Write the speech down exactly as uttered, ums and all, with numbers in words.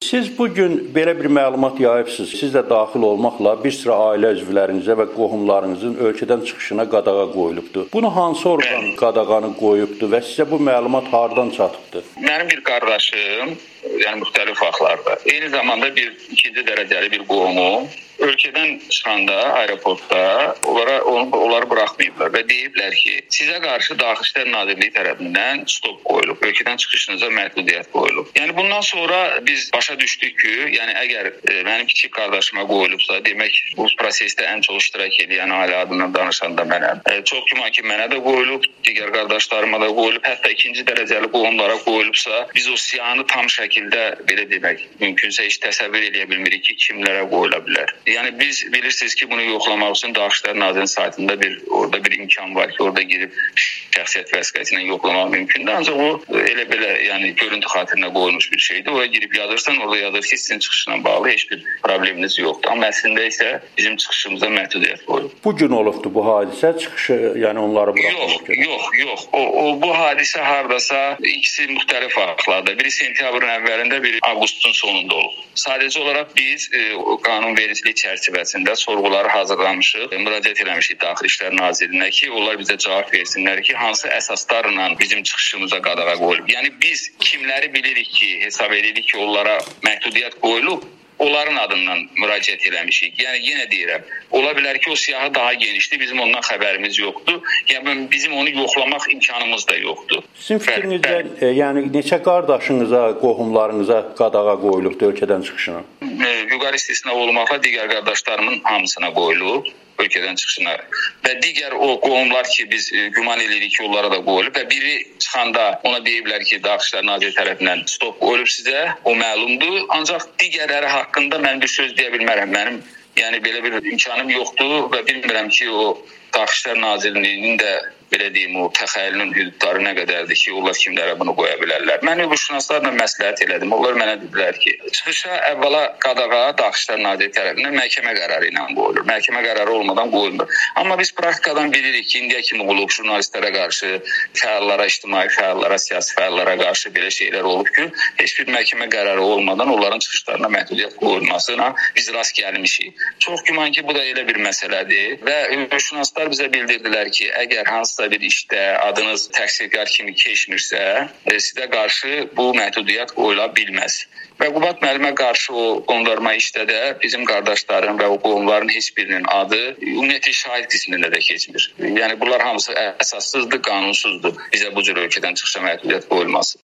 Siz bugün belə bir məlumat yayıbsınız. Siz də daxil olmaqla bir sıra ailə üzvlərinizə və qohumlarınızın ölkədən çıxışına qadağa qoyulubdur. Bunu hansı orqan qadağanı qoyubdur və sizə bu məlumat hardan çatıbdır? Mənim bir qardaşım, yəni müxtəlif vaxtlarda, eyni zamanda bir ikinci dərəcəli bir qohumum ölkədən çıxanda aeroportda onlara onu, onları buraxmayıblar və deyiblər ki, sizə qarşı Daxili İşlər Nazirliyi tərəfindən stop qoyulub, ölkədən çıxışınıza məhdudiyyət qoyulub. Yəni bundan sonra biz başa düşdük ki, yəni əgər e, mənim kiçik qardaşıma qoyulubsa, demək bu prosesdə ən çox iştirak edən ailə adından danışanda mənəm. E, çox güman ki, mənə də qoyulub, digər qardaşlarıma da qoyulub, hətta ikinci dərəcəli qohumlara qoyulubsa, biz o siyahını tam şəkildə belə demək mümkünsə heç təsəvvür edə bilmirik ki, kimlərə qoyula bilər. Yəni biz bilirsiniz ki, bunu yoxlamaq üçün Daxili İşlər Nazirliyinin saytında bir orada bir imkan var ki, orada girib şəxsiyyət vəsiqəsi ilə yoxlamaq mümkündür. Ancaq o elə belə, yəni görüntü xatirinə qoyulmuş bir şeydir. Oraya girib yazırsan, orada yazır ki, sizin çıxışla bağlı heç bir probleminiz yoxdur. Amma əslində isə bizim çıxışımıza məhdudiyyət qoyulub. Bu gün olubdu bu hadisə, çıxışı, yəni onları buraxılıb. Yox, yox, yox. O, o bu hadisə hardasa ikisi müxtəlif vaxtlarda. Biri sentyabrın əvvəlində, biri avqustun sonunda olub. Sadəcə olaraq biz e, qanunvericilik çərçivəsində sorğuları hazırlamışıq, müraciət eləmişik Daxili İşlər Nazirliyinə ki, onlar bizə cavab versinlər ki, hansı əsaslarla bizim çıxışımıza qadağa qoyulub. Yəni biz kimləri bilirik ki, hesab edirik ki, onlara məhdudiyyət qoyulub, onların adından müraciət eləmişik. Yəni yenə deyirəm, ola bilər ki, o siyahı daha genişdir, bizim ondan xəbərimiz yoxdur. Yəni bizim onu yoxlamaq imkanımız da yoxdur. Sizin fikrinizdə, e, yəni neçə qardaşınıza, qohumlarınıza qadağa qoyulubdur ölkədən çıxışına? E, Vüqar istisna olmaqla digər qardaşlarımın hamısına qoyulub ölkədən çıxışına və digər o qohumlar ki, biz e, güman edirik ki, onlara da qoyulub və biri çıxanda ona deyiblər ki, Daxili İşlər Nazirliyi tərəfindən stop qoyulub sizə, o məlumdur. Ancaq digərləri haqqında mən bir söz deyə bilmərəm. Mənim yəni belə bir imkanım yoxdur və bilmirəm ki, o Daxili İşlər Nazirliyinin də belə deyim, o təxəyyülün hüdudları nə qədərdir ki, onlar kimlərə bunu qoya bilərlər. Mən hüquqşünaslarla məsləhət elədim. Onlar mənə dedilər ki, çıxışa əvvəla qadağa Daxili İşlər Nazirliyi tərəfindən məhkəmə qərarı ilə qoyulur. Məhkəmə qərarı olmadan qoyulmur. Amma biz praktikadan bilirik ki, indiyə kimi olub jurnalistlərə qarşı, fəallara, ictimai fəallara, siyasi fəallara qarşı belə şeylər olub ki, heç bir məhkəmə qərarı olmadan onların çıxışlarına məhdudiyyət qoyulmasına biz rast gəlmişik. Çox güman ki, bu da elə bir məsələdir və hüquqşünaslar bizə bildirdilər ki, əgər hansısa bir işdə adınız təqsirkar kimi keçmirsə, sizə qarşı bu məhdudiyyət qoyula bilməz. Və Qubat müəllimə qarşı o qondarma işdə də bizim qardaşların və o qohumların heç birinin adı ümumiyyətlə şahid qismində də keçmir. Yəni bunlar hamısı əsassızdır, qanunsuzdur bizə bu cür ölkədən çıxışa məhdudiyyət qoyulması.